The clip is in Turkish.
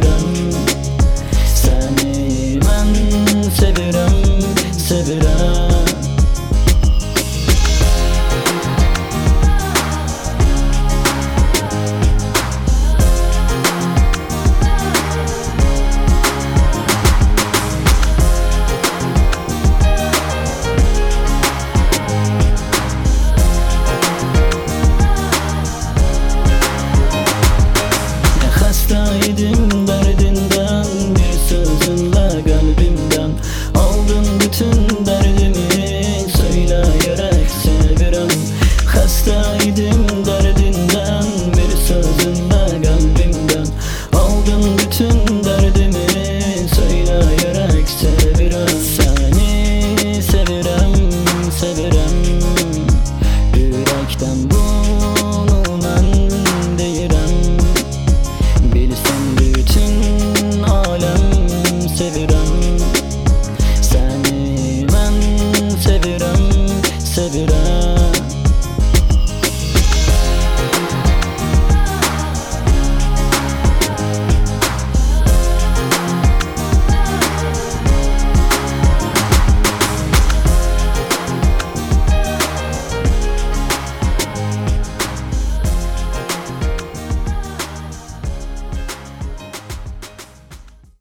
sevirəm. Səni mən sevirəm, sevirəm. Hastaydım derdinden, bir sözünle kalbimden aldın bütün derdimi, söyleyerek sevirem. Hastaydım derdinden, bir sözünle kalbimden aldın bütün derdimi, söyleyerek sevirem. Seni sevirem, sevirem. Yürekten bunu ben deyirem. Bilsen bütün alem sevirem. Seni ben sevirem, sevirem.